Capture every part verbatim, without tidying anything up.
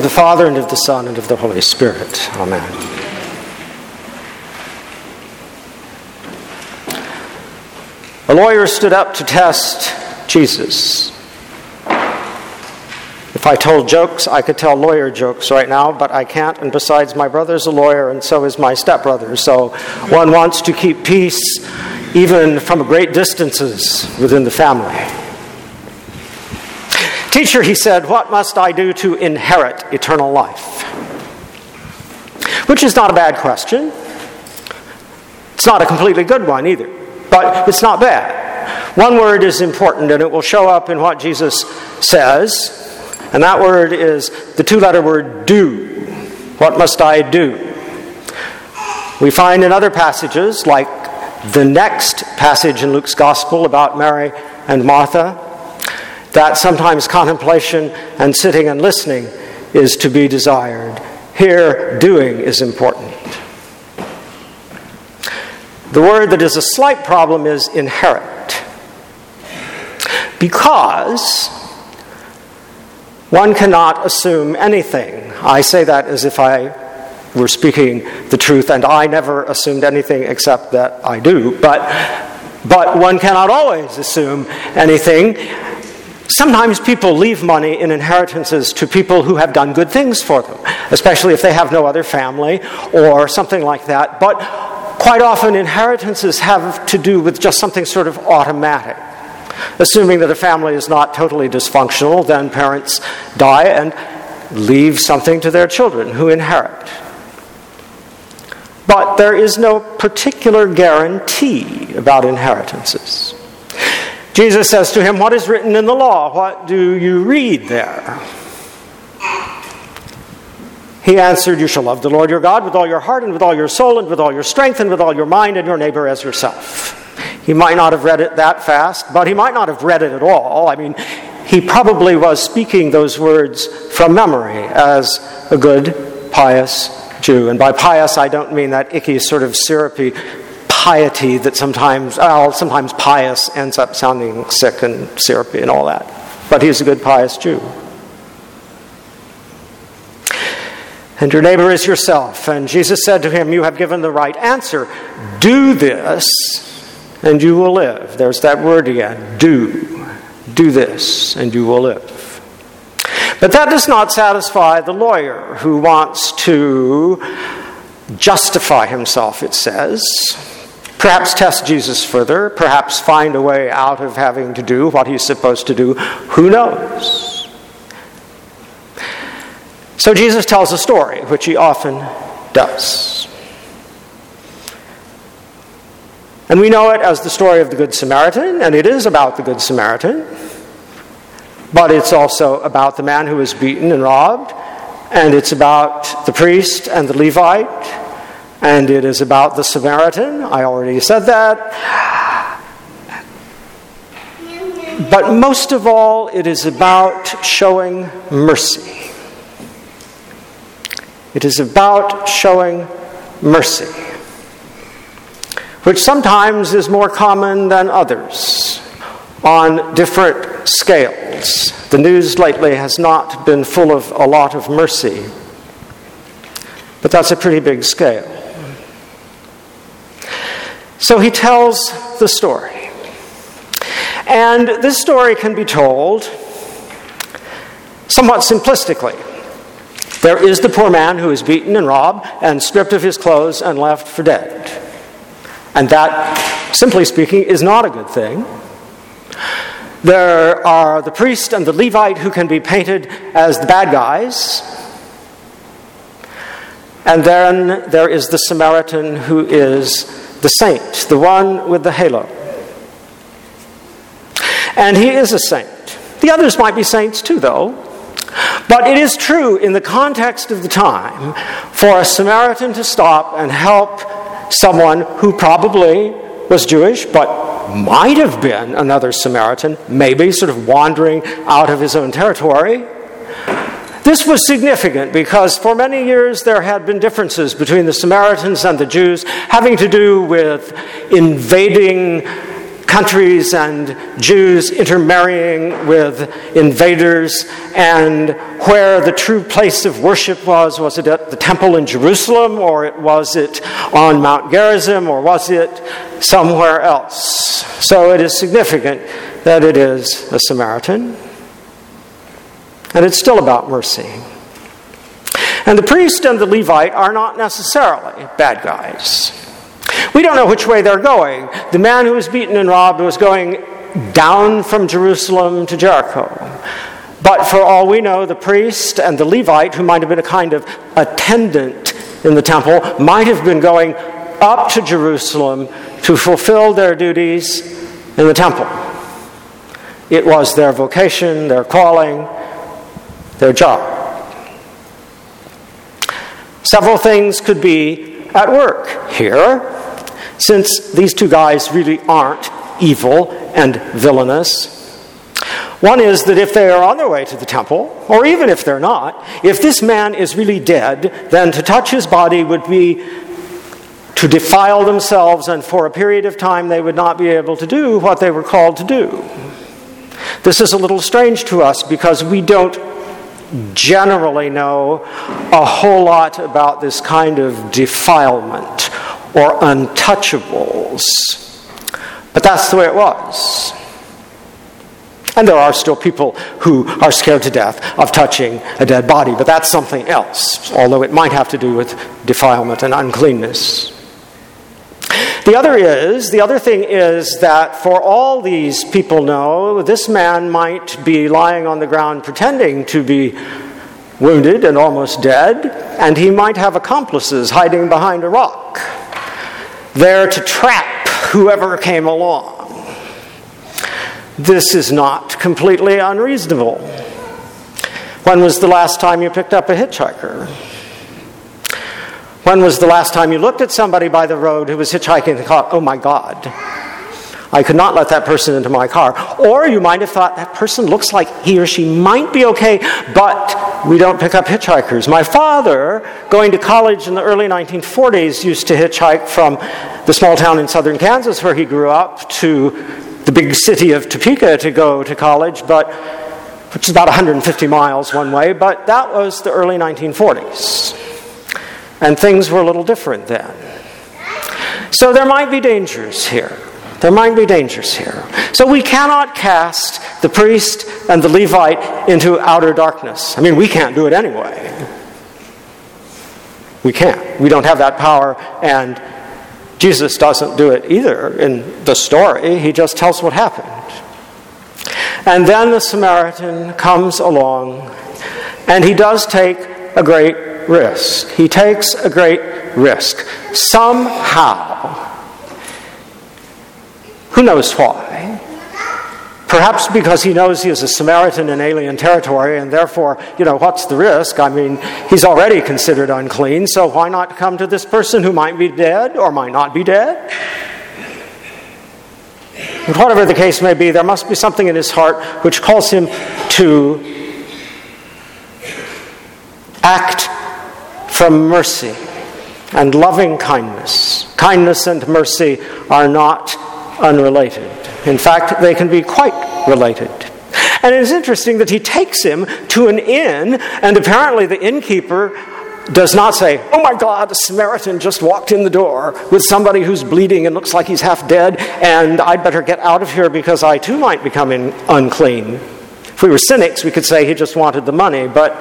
of the Father, and of the Son, and of the Holy Spirit. Amen. A lawyer stood up to test Jesus. If I told jokes, I could tell lawyer jokes right now, but I can't, and besides, my brother's a lawyer, and so is my stepbrother, so one wants to keep peace even from great distances within the family. Teacher, he said, what must I do to inherit eternal life? Which is not a bad question. It's not a completely good one either, but it's not bad. One word is important, and it will show up in what Jesus says. And that word is the two-letter word do. What must I do? We find in other passages, like the next passage in Luke's Gospel about Mary and Martha, that sometimes contemplation and sitting and listening is to be desired. Here, doing is important. The word that is a slight problem is inherit. Because one cannot assume anything. I say that as if I were speaking the truth, and I never assumed anything except that I do. But, but one cannot always assume anything. Sometimes people leave money in inheritances to people who have done good things for them, especially if they have no other family or something like that. But quite often inheritances have to do with just something sort of automatic. Assuming that a family is not totally dysfunctional, then parents die and leave something to their children who inherit. But there is no particular guarantee about inheritances. Jesus says to him, what is written in the law? What do you read there? He answered, you shall love the Lord your God with all your heart and with all your soul and with all your strength and with all your mind, and your neighbor as yourself. He might not have read it that fast, but he might not have read it at all. I mean, he probably was speaking those words from memory as a good, pious Jew. And by pious, I don't mean that icky sort of syrupy piety that sometimes, well, sometimes pious ends up sounding sick and syrupy and all that. But he's a good, pious Jew. And your neighbor is yourself. And Jesus said to him, you have given the right answer. Do this, and you will live. There's that word again, do. Do this, and you will live. But that does not satisfy the lawyer who wants to justify himself, it says. Perhaps test Jesus further, perhaps find a way out of having to do what he's supposed to do. Who knows? So Jesus tells a story, which he often does. And we know it as the story of the Good Samaritan, and it is about the Good Samaritan. But it's also about the man who was beaten and robbed, and it's about the priest and the Levite, and it is about the Samaritan. I already said that. But most of all, it is about showing mercy. It is about showing mercy, which sometimes is more common than others on different scales. The news lately has not been full of a lot of mercy, but that's a pretty big scale. So he tells the story. And this story can be told somewhat simplistically. There is the poor man who is beaten and robbed and stripped of his clothes and left for dead. And that, simply speaking, is not a good thing. There are the priest and the Levite who can be painted as the bad guys. And then there is the Samaritan who is the saint, the one with the halo. And he is a saint. The others might be saints too, though. But it is true in the context of the time for a Samaritan to stop and help someone who probably was Jewish, but might have been another Samaritan, maybe sort of wandering out of his own territory. This was significant because for many years there had been differences between the Samaritans and the Jews having to do with invading countries and Jews intermarrying with invaders, and where the true place of worship was. Was it at the temple in Jerusalem, or was it on Mount Gerizim, or was it somewhere else? So it is significant that it is a Samaritan. And it's still about mercy. And the priest and the Levite are not necessarily bad guys. We don't know which way they're going. The man who was beaten and robbed was going down from Jerusalem to Jericho. But for all we know, the priest and the Levite, who might have been a kind of attendant in the temple, might have been going up to Jerusalem to fulfill their duties in the temple. It was their vocation, their calling, their job. Several things could be at work here, since these two guys really aren't evil and villainous. One is that if they are on their way to the temple, or even if they're not, if this man is really dead, then to touch his body would be to defile themselves, and for a period of time they would not be able to do what they were called to do. This is a little strange to us because we don't generally know a whole lot about this kind of defilement or untouchables. But that's the way it was. And there are still people who are scared to death of touching a dead body, but that's something else, although it might have to do with defilement and uncleanness. The other is, the other thing is that for all these people know, this man might be lying on the ground pretending to be wounded and almost dead, and he might have accomplices hiding behind a rock, there to trap whoever came along. This is not completely unreasonable. When was the last time you picked up a hitchhiker? When was the last time you looked at somebody by the road who was hitchhiking and thought, oh my God, I could not let that person into my car? Or you might have thought, that person looks like he or she might be okay, but we don't pick up hitchhikers. My father, going to college in the early nineteen forties, used to hitchhike from the small town in southern Kansas where he grew up to the big city of Topeka to go to college, but which is about one hundred fifty miles one way, but that was the early nineteen forties. And things were a little different then. So there might be dangers here. There might be dangers here. So we cannot cast the priest and the Levite into outer darkness. I mean, we can't do it anyway. We can't. We don't have that power, and Jesus doesn't do it either in the story. He just tells what happened. And then the Samaritan comes along, and he does take a great risk. He takes a great risk. Somehow, who knows why? Perhaps because he knows he is a Samaritan in alien territory, and therefore, you know, what's the risk? I mean, he's already considered unclean, so why not come to this person who might be dead or might not be dead? But whatever the case may be, there must be something in his heart which calls him to act from mercy and loving kindness. Kindness and mercy are not unrelated. In fact, they can be quite related. And it is interesting that he takes him to an inn, and apparently the innkeeper does not say, oh my God, a Samaritan just walked in the door with somebody who's bleeding and looks like he's half dead, and I'd better get out of here because I too might become in, unclean. If we were cynics, we could say he just wanted the money, but,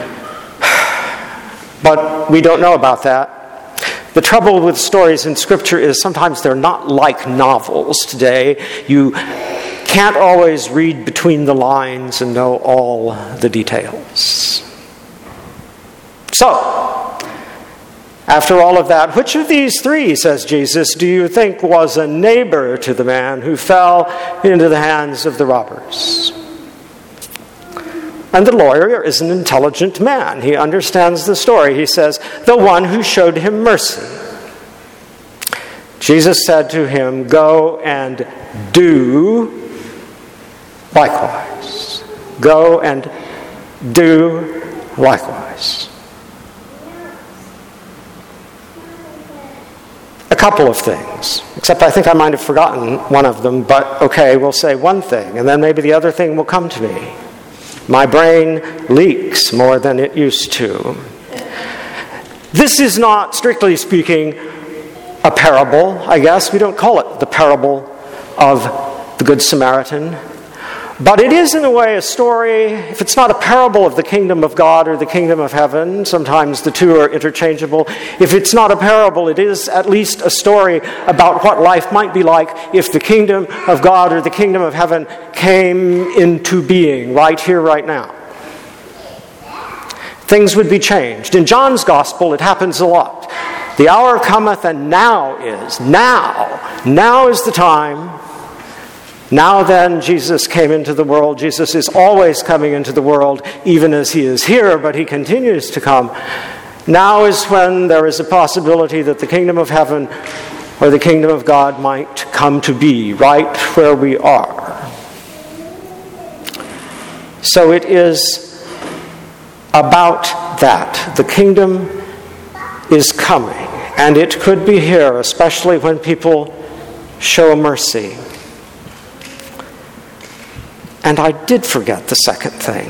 but we don't know about that. The trouble with stories in Scripture is sometimes they're not like novels today. You can't always read between the lines and know all the details. So, after all of that, which of these three, says Jesus, do you think was a neighbor to the man who fell into the hands of the robbers? And the lawyer is an intelligent man. He understands the story. He says, the one who showed him mercy. Jesus said to him, go and do likewise. Go and do likewise. A couple of things, except I think I might have forgotten one of them, but okay, we'll say one thing, and then maybe the other thing will come to me. My brain leaks more than it used to. This is not, strictly speaking, a parable, I guess. We don't call it the parable of the Good Samaritan. But it is, in a way, a story. If it's not a parable of the kingdom of God or the kingdom of heaven, sometimes the two are interchangeable. If it's not a parable, it is at least a story about what life might be like if the kingdom of God or the kingdom of heaven came into being right here, right now. Things would be changed. In John's gospel, it happens a lot. The hour cometh, and now is. Now. Now is the time. Now then, Jesus came into the world. Jesus is always coming into the world, even as he is here, but he continues to come. Now is when there is a possibility that the kingdom of heaven or the kingdom of God might come to be, right where we are. So it is about that. The kingdom is coming, and it could be here, especially when people show mercy. And I did forget the second thing.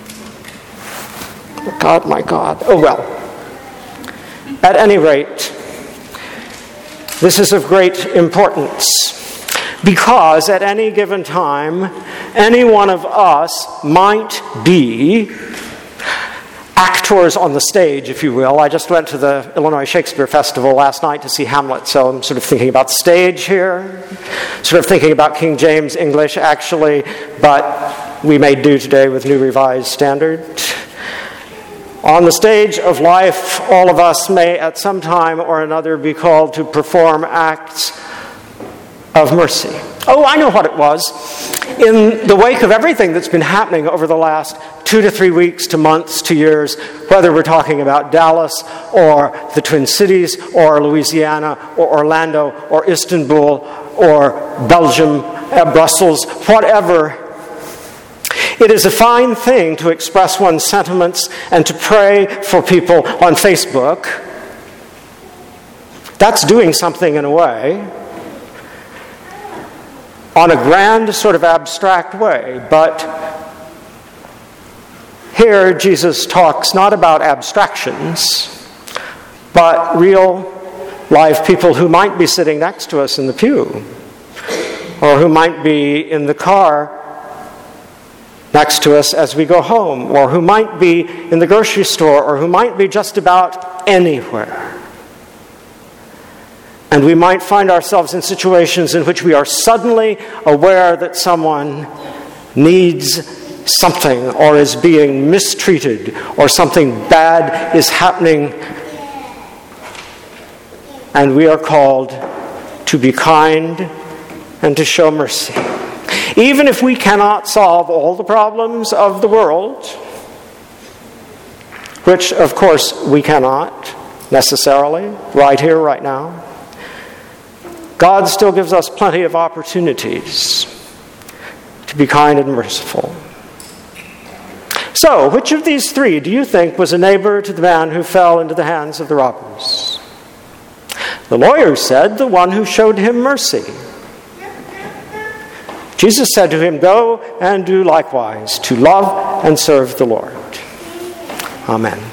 Oh God, my God. Oh well. At any rate, this is of great importance, because at any given time, any one of us might be actors on the stage, if you will. I just went to the Illinois Shakespeare Festival last night to see Hamlet, so I'm sort of thinking about the stage here, sort of thinking about King James English, actually, but we may do today with New Revised Standard. On the stage of life, all of us may at some time or another be called to perform acts of mercy. Oh, I know what it was. In the wake of everything that's been happening over the last two to three weeks to months to years, whether we're talking about Dallas or the Twin Cities or Louisiana or Orlando or Istanbul or Belgium, uh, Brussels, whatever, it is a fine thing to express one's sentiments and to pray for people on Facebook. That's doing something in a way, on a grand sort of abstract way. But here Jesus talks not about abstractions, but real live people who might be sitting next to us in the pew, or who might be in the car next to us as we go home, or who might be in the grocery store, or who might be just about anywhere. And we might find ourselves in situations in which we are suddenly aware that someone needs something or is being mistreated or something bad is happening. And we are called to be kind and to show mercy. Even if we cannot solve all the problems of the world, which of course we cannot necessarily, right here, right now, God still gives us plenty of opportunities to be kind and merciful. So, which of these three do you think was a neighbor to the man who fell into the hands of the robbers? The lawyer said, the one who showed him mercy. Jesus said to him, go and do likewise, to love and serve the Lord. Amen.